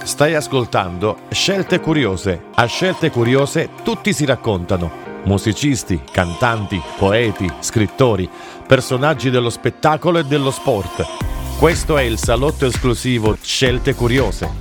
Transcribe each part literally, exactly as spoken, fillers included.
Stai ascoltando Scelte Curiose. A Scelte Curiose tutti si raccontano. Musicisti, cantanti, poeti, scrittori, personaggi dello spettacolo e dello sport. Questo è il salotto esclusivo Scelte Curiose.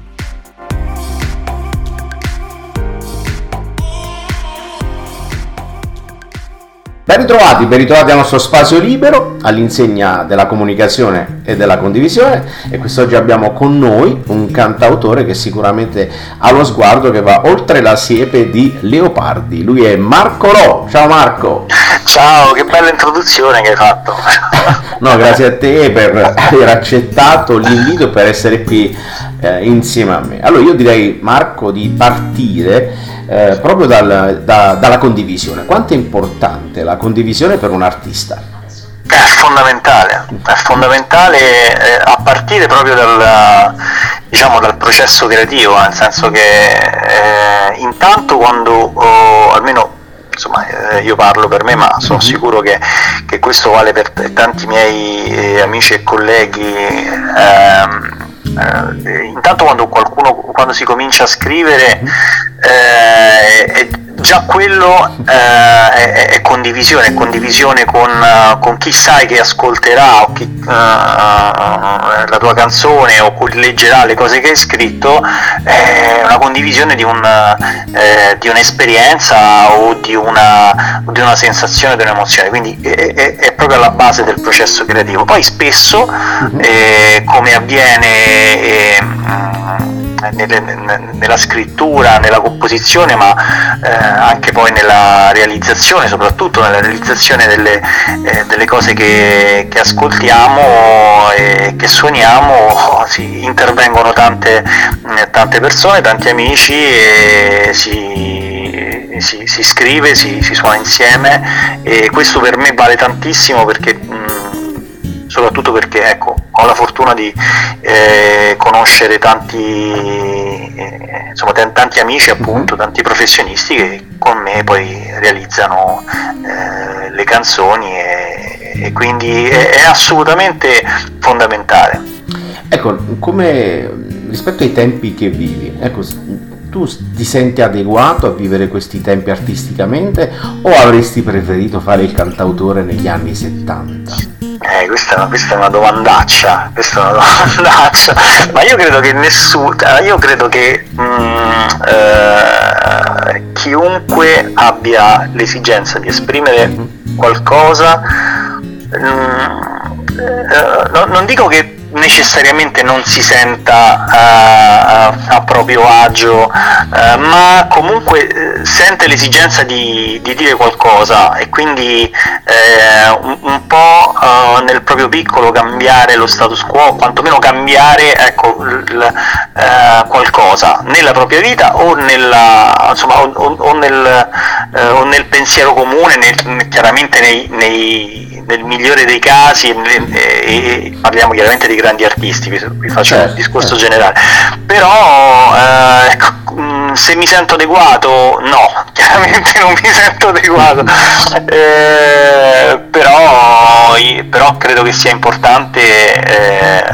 Ben ritrovati, ben ritrovati al nostro spazio libero, all'insegna della comunicazione e della condivisione, e quest'oggi abbiamo con noi un cantautore che sicuramente ha lo sguardo che va oltre la siepe di leopardi. Lui è Marco Ro. Ciao Marco! Ciao, che bella introduzione che hai fatto! No, grazie a te per aver accettato l'invito, per essere qui eh, insieme a me. Allora io direi, Marco, di partire Eh, proprio dal, da, dalla condivisione. Quanto è importante la condivisione per un artista? È fondamentale, è fondamentale eh, a partire proprio dal, diciamo, dal processo creativo, nel senso che eh, intanto quando, oh, almeno insomma eh, io parlo per me, ma sono sicuro che, che questo vale per t- tanti miei eh, amici e colleghi, ehm, eh, intanto quando qualcuno quando si comincia a scrivere eh, è, già quello eh, è, è condivisione, è condivisione con, uh, con chi sai che ascolterà o chi, uh, la tua canzone o chi leggerà le cose che hai scritto, è una condivisione di, un, eh, di un'esperienza o di una, di una sensazione, di un'emozione, quindi è, è, è proprio alla base del processo creativo. Poi spesso, eh, come avviene eh, nella scrittura, nella composizione, ma eh, anche poi nella realizzazione, soprattutto nella realizzazione delle, eh, delle cose che, che ascoltiamo e che suoniamo, si intervengono tante, tante persone, tanti amici, e si, si, si scrive, si, si suona insieme, e questo per me vale tantissimo, perché mh, soprattutto perché ecco, ho la fortuna di eh, conoscere tanti, eh, insomma, t- tanti amici, appunto, tanti professionisti che con me poi realizzano eh, le canzoni, e, e quindi è, è assolutamente fondamentale. Ecco, come rispetto ai tempi che vivi, ecco, tu ti senti adeguato a vivere questi tempi artisticamente, o avresti preferito fare il cantautore negli anni settanta? Eh, questa, è una, questa è una domandaccia, questa è una domandaccia, ma io credo che nessuno, io credo che mh, eh, chiunque abbia l'esigenza di esprimere qualcosa, mh, eh, no, non dico che necessariamente non si senta uh, a proprio agio, uh, ma comunque uh, sente l'esigenza di, di dire qualcosa, e quindi uh, un, un po' uh, nel proprio piccolo cambiare lo status quo, quantomeno cambiare, ecco, l, uh, qualcosa nella propria vita, o nella, insomma, o, o, o, nel, uh, o nel pensiero comune, nel, chiaramente nei, nei nel migliore dei casi, e, e, e parliamo chiaramente di grandi artisti, vi, vi faccio certo, un discorso certo. generale, però eh, ecco, se mi sento adeguato, no, chiaramente non mi sento adeguato, eh, però, però credo che sia importante, eh,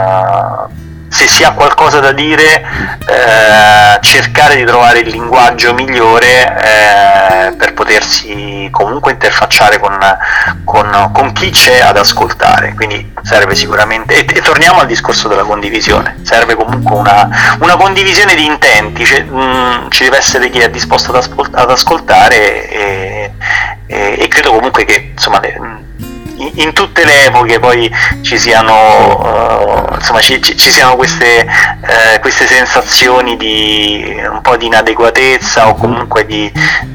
se si ha qualcosa da dire, eh, cercare di trovare il linguaggio migliore eh, per potersi comunque interfacciare con, con, con chi c'è ad ascoltare. Quindi serve sicuramente, e, e torniamo al discorso della condivisione, serve comunque una, una condivisione di intenti, cioè, mh, ci deve essere chi è disposto ad, ascol- ad ascoltare, e, e, e credo comunque che, insomma, le, in tutte le epoche poi ci siano uh, insomma ci, ci, ci siano queste, uh, queste sensazioni di un po' di inadeguatezza, o comunque di,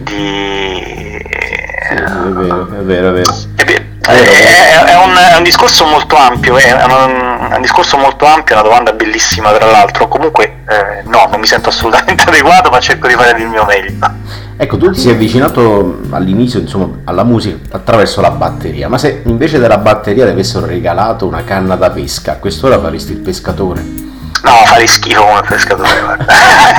di sì, è vero, è vero, è vero. È, è, è, un, è un discorso molto ampio, è un, è un discorso molto ampio, è una domanda bellissima tra l'altro. Comunque eh, no, non mi sento assolutamente adeguato, ma cerco di fare il mio meglio. Ecco, tu ti sei avvicinato all'inizio, insomma, alla musica attraverso la batteria, ma se invece della batteria ti avessero regalato una canna da pesca, a quest'ora faresti il pescatore? No, farei schifo come pescatore, guarda.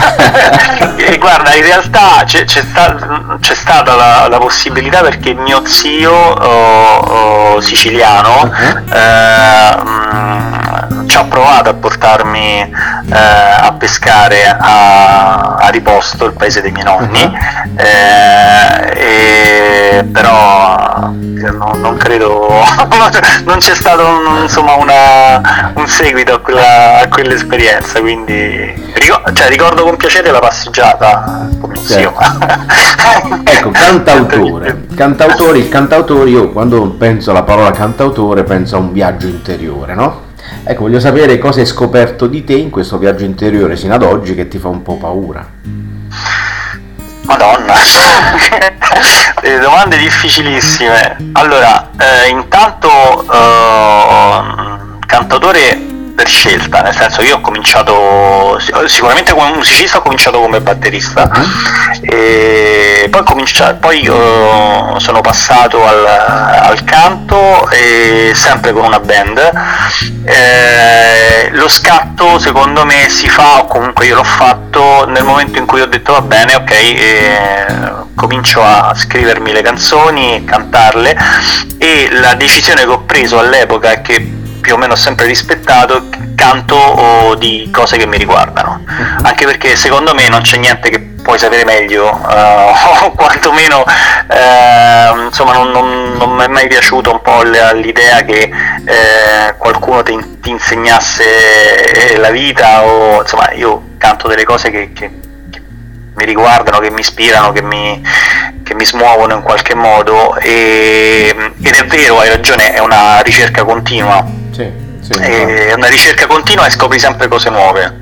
E guarda, in realtà c'è, c'è, sta, c'è stata la, la possibilità, perché mio zio oh, oh, siciliano uh-huh. eh, ci ha provato a portarmi eh, a pescare a, a Riposto, il paese dei miei nonni, uh-huh. eh, e, però non, non credo non c'è stato un, insomma una, un seguito a, quella, a quell'esperienza, quindi ricordo, cioè, ricordo con piacere la passeggiata con mio zio. Ecco, cantautore cantautori il cantautore, io quando penso alla parola cantautore penso a un viaggio interiore, no? Ecco, voglio sapere cosa hai scoperto di te in questo viaggio interiore sino ad oggi che ti fa un po' paura. Madonna, delle domande difficilissime. Allora, eh, intanto eh, cantautore per scelta, nel senso che io ho cominciato sicuramente come musicista, ho cominciato come batterista, uh-huh. e poi, comincia, poi uh, sono passato al, al canto, e sempre con una band. Eh, lo scatto secondo me si fa, o comunque io l'ho fatto nel momento in cui ho detto va bene, ok, eh, comincio a scrivermi le canzoni e cantarle, e la decisione che ho preso all'epoca è che più o meno ho sempre rispettato, canto oh, di cose che mi riguardano, uh-huh. anche perché secondo me non c'è niente che puoi sapere meglio, uh, o quantomeno uh, insomma non, non, non mi è mai piaciuto un po' l'idea che uh, qualcuno ti, ti insegnasse la vita, o insomma io canto delle cose che, che, che mi riguardano, che mi ispirano, che mi, che mi smuovono in qualche modo, e, ed è vero, hai ragione, è una ricerca continua. Sì, sì, è una ricerca continua e scopri sempre cose nuove,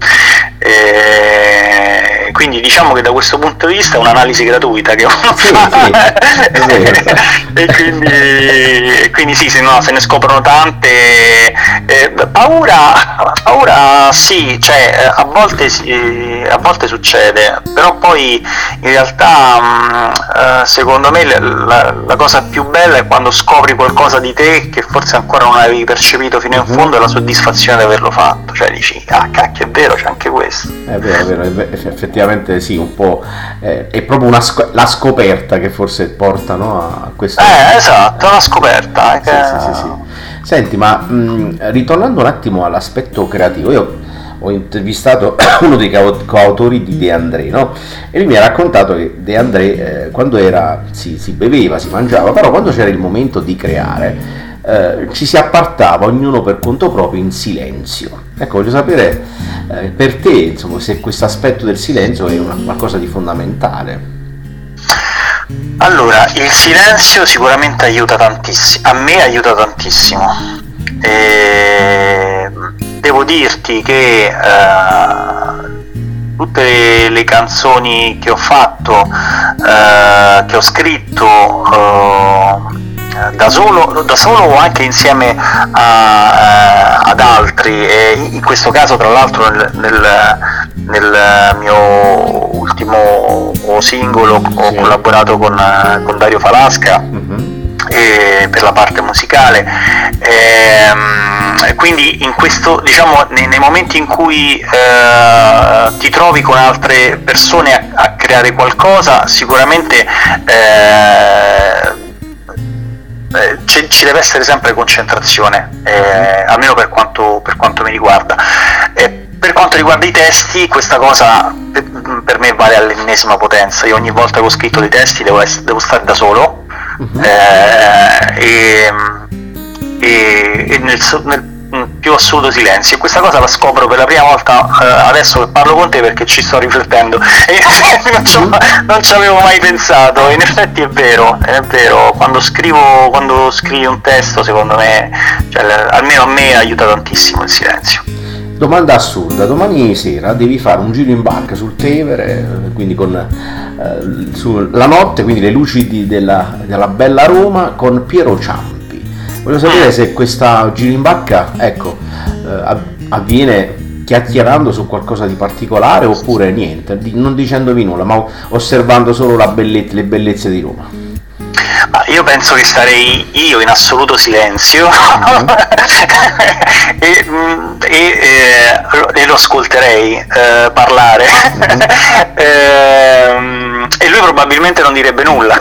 e quindi diciamo che da questo punto di vista è un'analisi gratuita che uno sì, fa sì, e quindi, e quindi sì, se, no, se ne scoprono tante. Eh, paura paura sì, cioè a volte sì, a volte succede, però poi in realtà mh, secondo me la, la cosa più bella è quando scopri qualcosa di te che forse ancora non avevi percepito fino in fondo, e la soddisfazione di averlo fatto, cioè dici ah cacchio, è vero, c'è anche questo. È vero, è vero, è vero, effettivamente sì, un po' eh, è proprio una sc- la scoperta che forse porta, no, a questo. Eh, esatto, una scoperta. Eh, sì, che... sì, sì, sì. Senti, ma mh, ritornando un attimo all'aspetto creativo, io ho intervistato uno dei coautori di De André, no? E lui mi ha raccontato che De André eh, quando era si, si beveva, si mangiava, però quando c'era il momento di creare eh, ci si appartava ognuno per conto proprio in silenzio. Ecco, voglio sapere eh, per te, insomma, se questo aspetto del silenzio è una qualcosa di fondamentale. Allora, il silenzio sicuramente aiuta tantissimo, a me aiuta tantissimo. E devo dirti che eh, tutte le, le canzoni che ho fatto, eh, che ho scritto eh, da solo, da solo o anche insieme a, ad altri, e in questo caso tra l'altro nel, nel, nel mio ultimo singolo ho collaborato con, con Dario Falasca, uh-huh. e, per la parte musicale, e, quindi in questo, diciamo, nei, nei momenti in cui eh, ti trovi con altre persone a, a creare qualcosa, sicuramente eh, ci, ci deve essere sempre concentrazione, eh, almeno per quanto, per quanto mi riguarda. Eh, per quanto riguarda i testi, questa cosa per, per me vale all'ennesima potenza. Io ogni volta che ho scritto dei testi devo, essere, devo stare da solo, uh-huh. eh, e, e, e nel, nel più assoluto silenzio, e questa cosa la scopro per la prima volta eh, adesso che parlo con te, perché ci sto riflettendo e non, ci ho, non ci avevo mai pensato. In effetti è vero, è vero, quando scrivo, quando scrivi un testo, secondo me, cioè, almeno a me aiuta tantissimo il silenzio. Domanda assurda: domani sera devi fare un giro in barca sul Tevere, quindi con eh, sulla notte, quindi le luci di, della, della bella Roma, con Piero Ciampi. Voglio sapere se questa giro in barca, ecco, eh, avviene chiacchierando su qualcosa di particolare, oppure niente, di, non dicendovi nulla, ma osservando solo la bellezza, le bellezze di Roma. Ma io penso che starei io in assoluto silenzio, mm-hmm. e, e, e, e lo ascolterei eh, parlare. Mm-hmm. e, e lui probabilmente non direbbe nulla.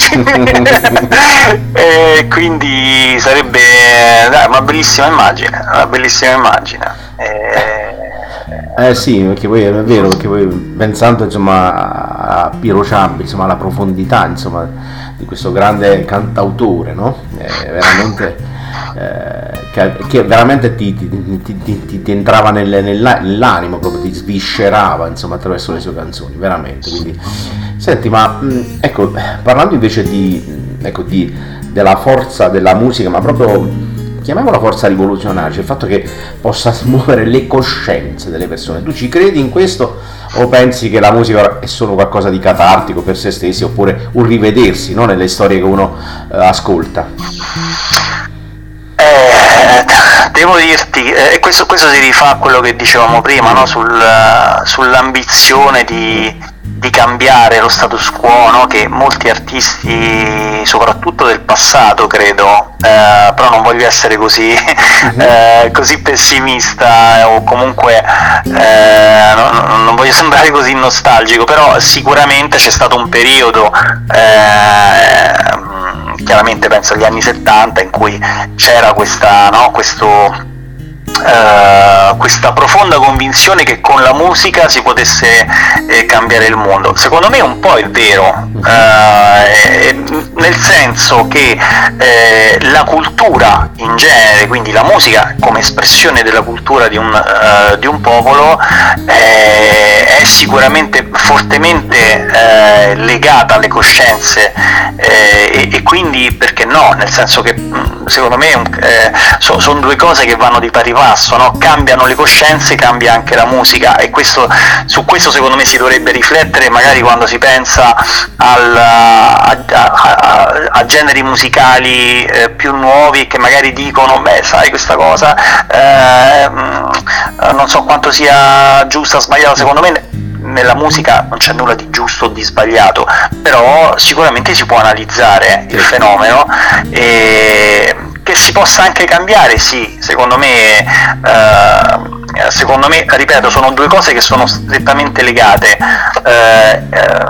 E quindi sarebbe dai, una bellissima immagine, una bellissima immagine. E... Eh sì, perché poi è vero, perché poi pensando insomma a Piero Ciampi, insomma alla profondità insomma di questo grande cantautore, no? È veramente eh, che, che veramente ti, ti, ti, ti, ti entrava nel, nell'animo, proprio ti sviscerava insomma attraverso le sue canzoni, veramente. Quindi senti, ma ecco, parlando invece di ecco di della forza della musica, ma proprio chiamiamola forza rivoluzionaria, cioè il fatto che possa smuovere le coscienze delle persone. Tu ci credi in questo o pensi che la musica è solo qualcosa di catartico per se stessi, oppure un rivedersi, no, nelle storie che uno eh, ascolta? Eh, devo dirti, eh, questo, questo si rifà a quello che dicevamo prima, no? Sul, sull'ambizione di, di cambiare lo status quo, no? Che molti artisti, soprattutto del passato, credo, eh, però non voglio essere così, eh, così pessimista o comunque eh, non, non voglio sembrare così nostalgico, però sicuramente c'è stato un periodo, eh, chiaramente penso agli anni settanta, in cui c'era questa, no, questo Uh, questa profonda convinzione che con la musica si potesse eh, cambiare il mondo. Secondo me un po' è vero, uh, eh, nel senso che eh, la cultura in genere, quindi la musica come espressione della cultura di un, uh, di un popolo, eh, è sicuramente fortemente eh, legata alle coscienze, eh, e, e quindi perché no, nel senso che secondo me eh, so, sono due cose che vanno di pari passo, no? Cambiano le coscienze, cambia anche la musica, e questo, su questo secondo me si dovrebbe riflettere magari quando si pensa al, a, a, a generi musicali eh, più nuovi, che magari dicono beh sai questa cosa eh, non so quanto sia giusta o sbagliata. Secondo me nella musica non c'è nulla di giusto o di sbagliato, però sicuramente si può analizzare il fenomeno, e che si possa anche cambiare, sì, secondo me, eh, secondo me, ripeto, sono due cose che sono strettamente legate. Eh, eh,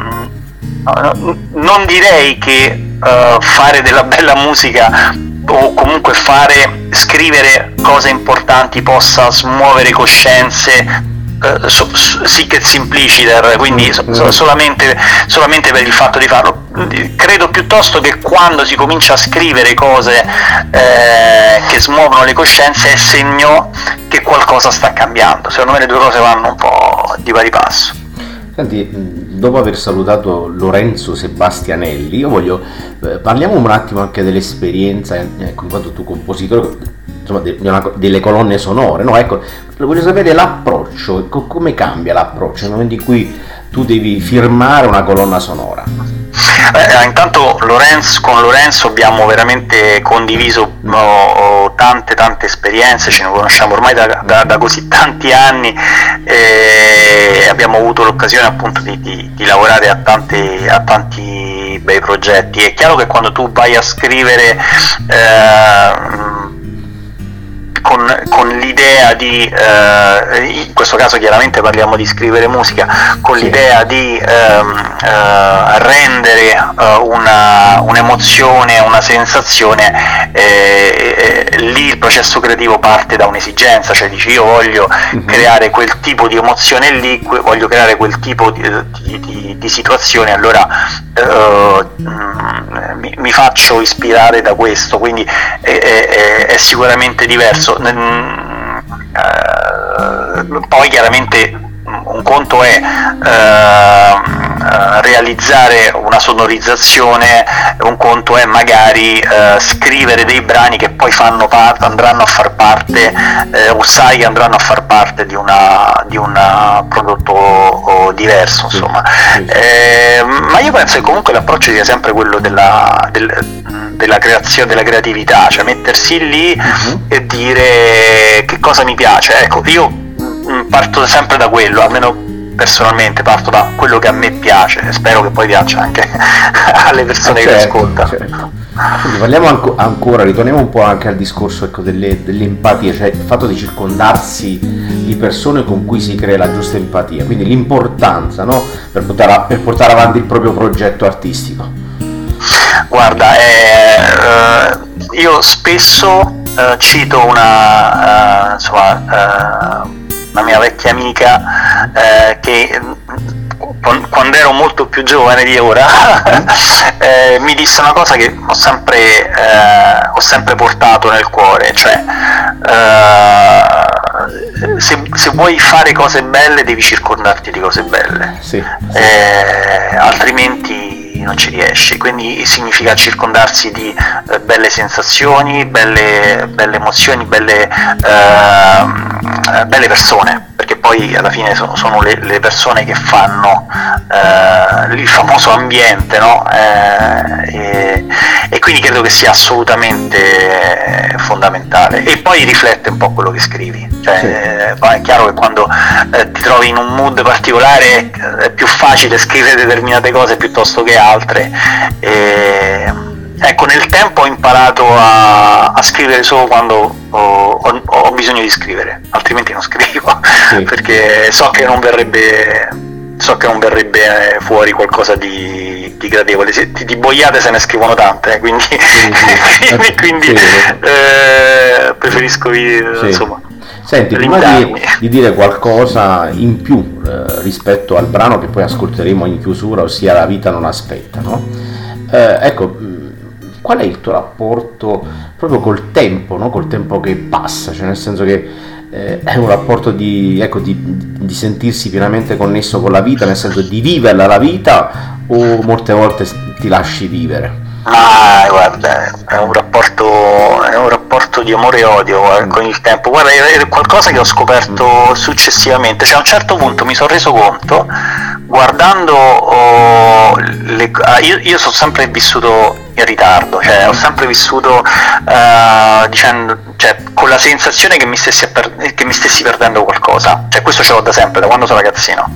non direi che eh, fare della bella musica o comunque fare, scrivere cose importanti possa smuovere coscienze, Uh, so, so, sic et simpliciter, quindi so, so, solamente, solamente per il fatto di farlo. Credo piuttosto che quando si comincia a scrivere cose eh, che smuovono le coscienze è segno che qualcosa sta cambiando. Secondo me le due cose vanno un po' di pari passo. Senti, dopo aver salutato Lorenzo Sebastianelli, io voglio eh, parliamo un attimo anche dell'esperienza, ecco, in quanto tu compositore, insomma, de, de una, delle colonne sonore, no? Ecco, voglio sapere l'approccio, ecco, come cambia l'approccio nel momento in cui tu devi firmare una colonna sonora. Eh, intanto Lorenzo, con Lorenzo abbiamo veramente condiviso oh, tante tante esperienze, ce ne conosciamo ormai da, da, da così tanti anni, e abbiamo avuto l'occasione appunto di, di, di lavorare a, tante, a tanti bei progetti. È chiaro che quando tu vai a scrivere eh, Con, con l'idea di, eh, in questo caso chiaramente parliamo di scrivere musica, con l'idea di ehm, eh, rendere eh, una, un'emozione, una sensazione, eh, eh, lì il processo creativo parte da un'esigenza, cioè dici io voglio mm-hmm. creare quel tipo di emozione lì, voglio creare quel tipo di, di, di, di situazione, allora eh, mi, mi faccio ispirare da questo, quindi è, è, è sicuramente diverso. Poi chiaramente un conto è eh, realizzare una sonorizzazione, un conto è magari eh, scrivere dei brani che poi fanno parte, andranno a far parte, eh, o sai che andranno a far parte di una di un prodotto diverso, insomma. Eh, ma io penso che comunque l'approccio sia sempre quello della, del, della creazione, della creatività, cioè mettersi lì uh-huh. e dire che cosa mi piace. Ecco, io parto sempre da quello, almeno personalmente parto da quello che a me piace, e spero che poi piaccia anche alle persone eh certo, che ascoltano. Certo. Quindi parliamo anco, ancora, ritorniamo un po' anche al discorso, ecco, delle, dell'empatia, cioè il fatto di circondarsi di persone con cui si crea la giusta empatia, quindi l'importanza, no? per, portare, per portare avanti il proprio progetto artistico. Guarda, eh, eh, io spesso eh, cito una, eh, insomma, eh, una mia vecchia amica eh, che quando ero molto più giovane di ora eh, mi disse una cosa che ho sempre, eh, ho sempre portato nel cuore, cioè eh, se, se vuoi fare cose belle devi circondarti di cose belle, sì, sì. Eh, altrimenti non ci riesci, quindi significa circondarsi di eh, belle sensazioni, belle, belle emozioni, belle, eh, belle persone, perché poi alla fine sono, sono le, le persone che fanno eh, il famoso ambiente, no? Eh, e, e quindi credo che sia assolutamente fondamentale, e poi riflette un po' quello che scrivi, cioè, sì. eh, è chiaro che quando eh, ti trovi in un mood particolare è più facile scrivere determinate cose piuttosto che altre. E, ecco, nel tempo ho imparato a, a scrivere solo quando ho, ho, ho bisogno di scrivere, altrimenti non scrivo, sì. Perché so che non verrebbe so che non verrebbe fuori qualcosa di, di gradevole. Di, di boiate se ne scrivono tante, eh, quindi, sì, sì. quindi sì. Eh, preferisco sì. insomma. Senti, prima di, di dire qualcosa in più eh, rispetto al brano che poi ascolteremo in chiusura, ossia La vita non aspetta, no? Eh, ecco, qual è il tuo rapporto proprio col tempo, no? Col tempo che passa, cioè nel senso che eh, è un rapporto di, ecco, di, di sentirsi pienamente connesso con la vita, nel senso di viverla la vita, o molte volte ti lasci vivere? Ah, guarda, è un rapporto, è un rapporto di amore e odio eh, con il tempo. Guarda, è qualcosa che ho scoperto successivamente, cioè a un certo punto mi sono reso conto, guardando oh, le, ah, io, io sono sempre vissuto in ritardo, cioè ho sempre vissuto uh, dicendo, cioè, con la sensazione che mi stessi, per, che mi stessi perdendo qualcosa, cioè questo ce l'ho da sempre, da quando sono ragazzino.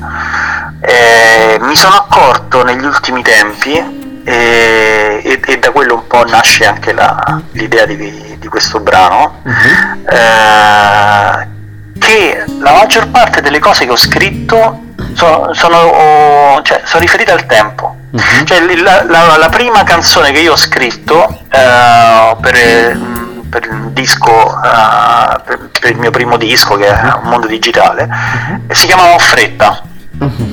E mi sono accorto negli ultimi tempi, E, e, e da quello un po' nasce anche la, l'idea di, di questo brano, uh-huh. eh, che la maggior parte delle cose che ho scritto sono, sono, cioè, sono riferite al tempo. Uh-huh. Cioè, la, la, la prima canzone che io ho scritto eh, per, per il disco, eh, per, per il mio primo disco, che è Un mondo digitale, uh-huh. si chiamava Ho fretta. Uh-huh.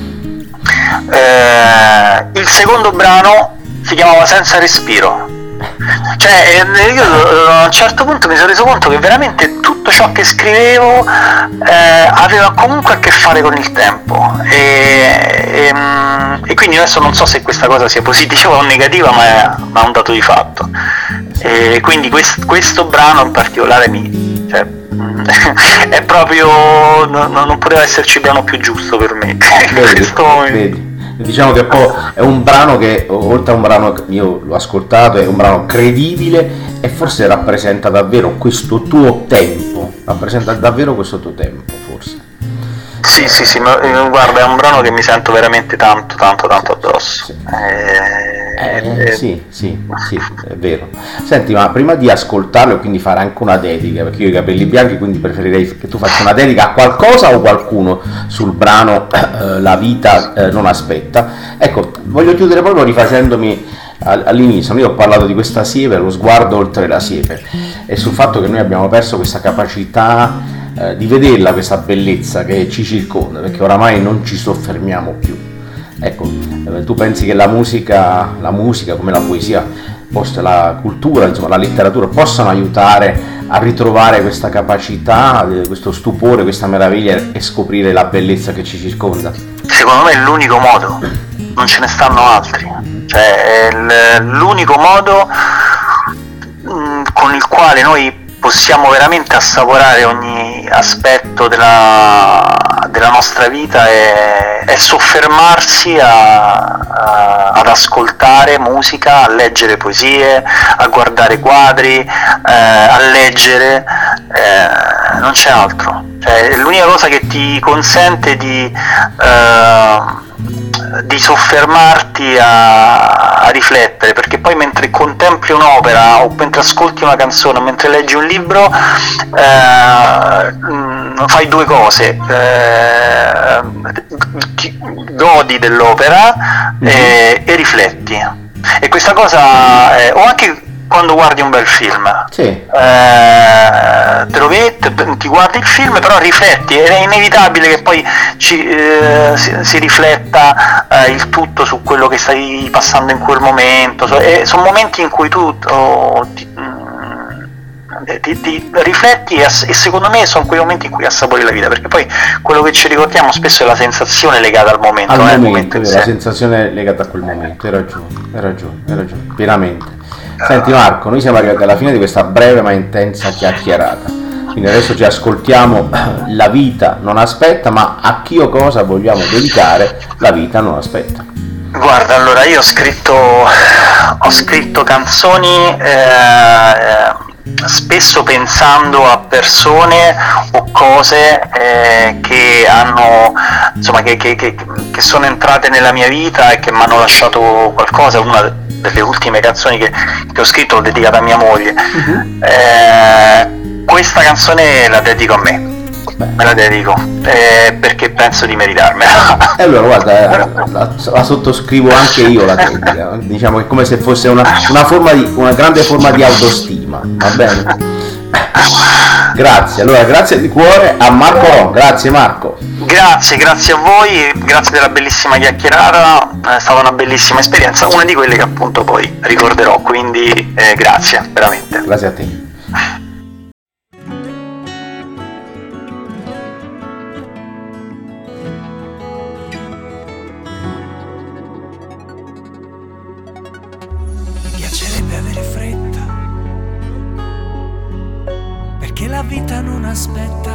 Eh, il secondo brano si chiamava Senza respiro. Cioè io a un certo punto mi sono reso conto che veramente tutto ciò che scrivevo eh, aveva comunque a che fare con il tempo, e, e, e quindi adesso non so se questa cosa sia positiva o negativa, ma è, ma è un dato di fatto. E quindi quest, questo brano in particolare mi, cioè, è proprio, no, non poteva esserci brano più giusto per me. Vedi, questo vedi. Diciamo che poi è un brano che, oltre a un brano che io l'ho ascoltato, è un brano credibile e forse rappresenta davvero questo tuo tempo, rappresenta davvero questo tuo tempo, forse. Sì, sì, sì, ma guarda, è un brano che mi sento veramente tanto, tanto, tanto addosso. Sì. Eh, eh, sì, sì, sì, è vero. Senti, ma prima di ascoltarlo e quindi fare anche una dedica, perché io ho i capelli bianchi, quindi preferirei che tu faccia una dedica a qualcosa o qualcuno sul brano eh, La vita eh, non aspetta. Ecco, voglio chiudere proprio rifacendomi all'inizio. Io ho parlato di questa siepe, lo sguardo oltre la siepe, e sul fatto che noi abbiamo perso questa capacità eh, di vederla, questa bellezza che ci circonda, perché oramai non ci soffermiamo più. Ecco, tu pensi che la musica, la musica come la poesia, la cultura, insomma la letteratura possano aiutare a ritrovare questa capacità, questo stupore, questa meraviglia e scoprire la bellezza che ci circonda? Secondo me è l'unico modo, non ce ne stanno altri, cioè è l'unico modo con il quale noi possiamo veramente assaporare ogni aspetto della, della nostra vita, è, è soffermarsi a, a, ad ascoltare musica, a leggere poesie, a guardare quadri, eh, a leggere, eh, non c'è altro. Cioè, è l'unica cosa che ti consente di, eh, di soffermarti a, a riflettere, perché poi mentre contempli un'opera o mentre ascolti una canzone o mentre leggi un libro eh, fai due cose, eh, godi dell'opera e, e rifletti, e questa cosa eh, o anche quando guardi un bel film, sì. eh, te lo metti, ti guardi il film, però rifletti, ed è inevitabile che poi ci, eh, si, si rifletta eh, il tutto su quello che stai passando in quel momento, so, e sono momenti in cui tu oh, ti, Ti, ti rifletti e, ass- e secondo me sono quei momenti in cui assapori la vita, perché poi quello che ci ricordiamo spesso è la sensazione legata al momento, al non momento, momento in la sé. sensazione legata a quel momento. Hai ragione, hai ragione, hai ragione, pienamente. Senti Marco, noi siamo arrivati alla fine di questa breve ma intensa chiacchierata, quindi adesso ci ascoltiamo La vita non aspetta, ma a chi o cosa vogliamo dedicare La vita non aspetta? Guarda, allora io ho scritto ho scritto canzoni eh, spesso pensando a persone o cose eh, che hanno insomma che, che, che, che sono entrate nella mia vita e che mi hanno lasciato qualcosa. Una delle ultime canzoni che, che ho scritto l'ho dedicata a mia moglie. Uh-huh. eh, questa canzone la dedico a me. Beh. Me la dedico eh, perché penso di meritarmela. E allora guarda, eh, la, la sottoscrivo anche io la dedica, diciamo che è come se fosse una, una forma di una grande forma di autostima, va bene? Grazie, allora grazie di cuore a Marco, grazie Marco. Grazie, grazie a voi, grazie della bellissima chiacchierata, è stata una bellissima esperienza, una di quelle che appunto poi ricorderò, quindi eh, grazie, veramente. Grazie a te. La vita non aspetta,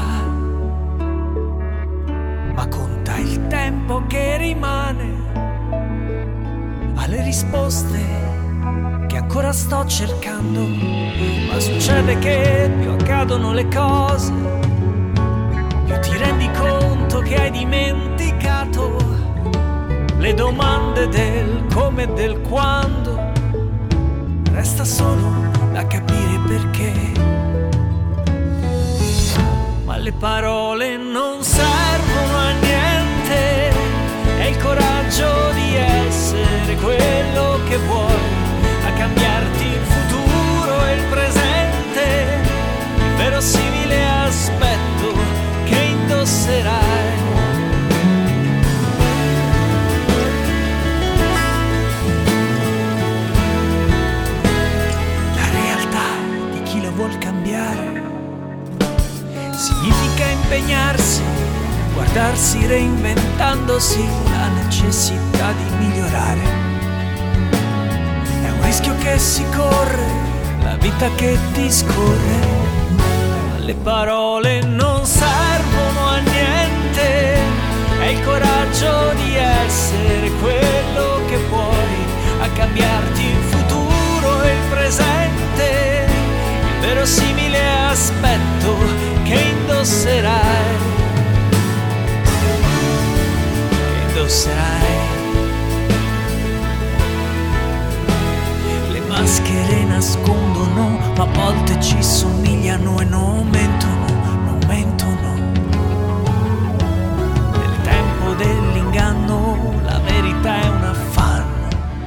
ma conta il tempo che rimane alle risposte che ancora sto cercando. Ma succede che più accadono le cose, più ti rendi conto che hai dimenticato le domande del come e del quando. Resta solo da capire perché. Ma le parole non servono a niente, è il coraggio di essere quello che vuoi, a cambiarti il futuro e il presente, il verosimile aspetto che indosserai. La realtà di chi lo vuol cambiare significa impegnarsi, guardarsi reinventandosi, la necessità di migliorare. È un rischio che si corre, la vita che ti scorre. Ma le parole non servono a niente, è il coraggio di essere quello che puoi, a cambiarti il futuro e il presente, il verosimile aspetto che indosserai, che indosserai. Le maschere nascondono, ma a volte ci somigliano e non mentono, non mentono. Nel tempo dell'inganno la verità è un affanno.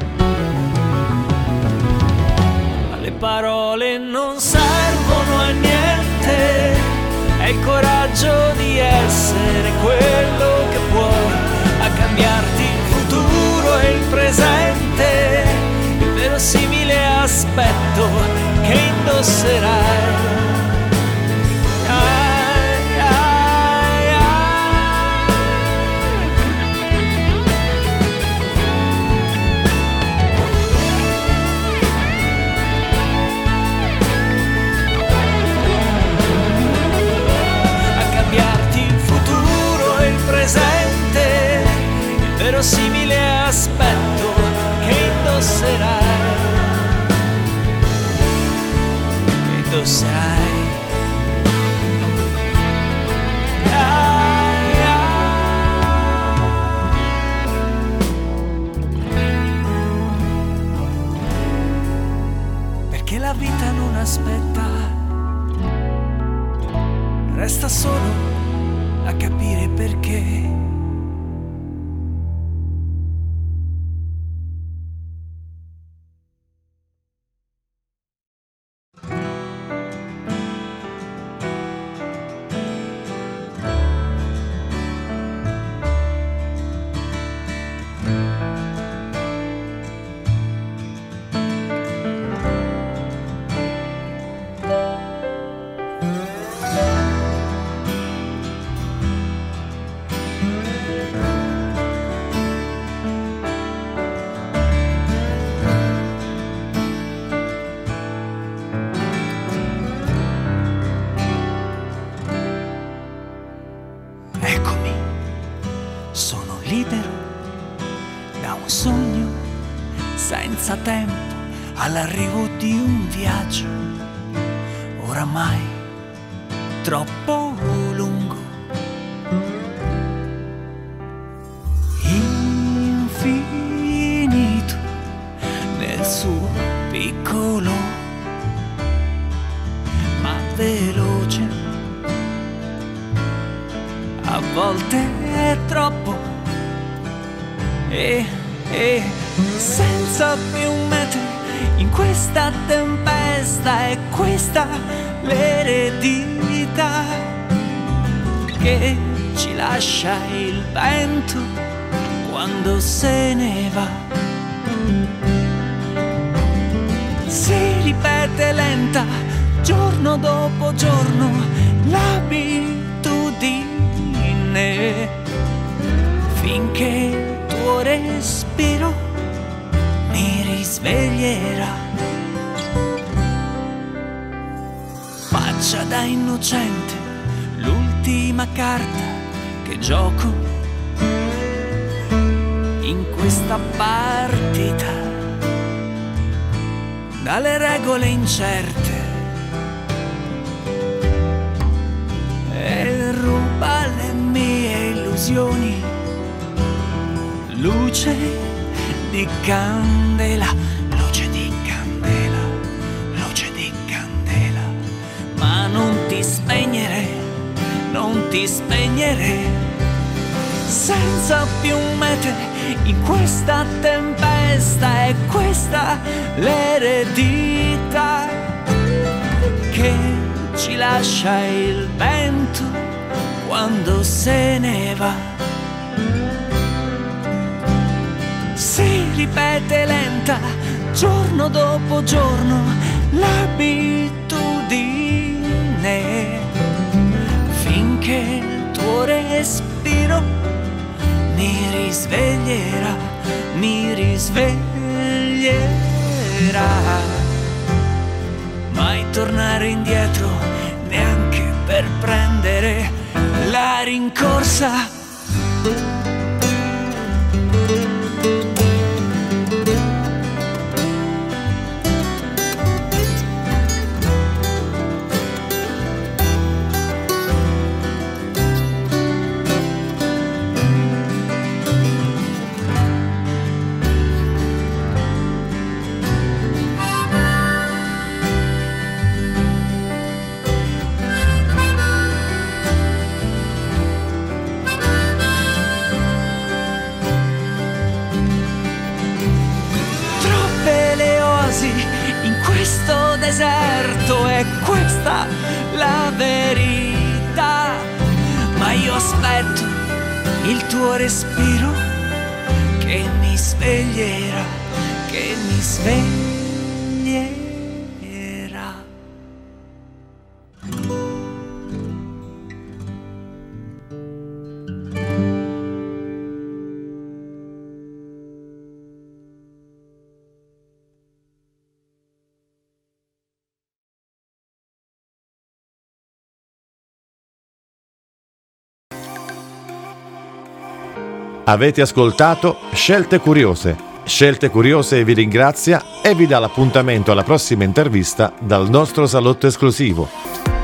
Ma le parole non servono a niente, è il coraggio di essere quello che puoi, a cambiarti il futuro e il presente, il verosimile aspetto che indosserai. Ai, ai, ai. Presente, il verosimile aspetto che indosserai, che indosserai. Ai, ai. Perché la vita non aspetta, resta solo libero da un sogno senza tempo all'arrivo di un viaggio oramai troppo lungo, infinito nel suo piccolo ma veloce, a volte è troppo, e, e senza più mete in questa tempesta. È questa l'eredità che ci lascia il vento quando se ne va. Si ripete lenta, giorno dopo giorno, l'abitudine, finché il tuo respiro mi risveglierà. Faccia da innocente, l'ultima carta che gioco in questa partita, dalle regole incerte, e ruba le mie illusioni, luce di candela, luce di candela, luce di candela, ma non ti spegnere, non ti spegnere, senza più mete in questa tempesta. È questa l'eredità che ci lascia il vento quando se ne va. Si ripete lenta, giorno dopo giorno, l'abitudine, finché il tuo respiro mi risveglierà, mi risveglierà. Mai tornare indietro, neanche per prendere la rincorsa. Deserto, è questa la verità, ma io aspetto il tuo respiro che mi sveglierà, che mi sveglierà. Avete ascoltato Scelte Curiose. Scelte Curiose vi ringrazia e vi dà l'appuntamento alla prossima intervista dal nostro salotto esclusivo.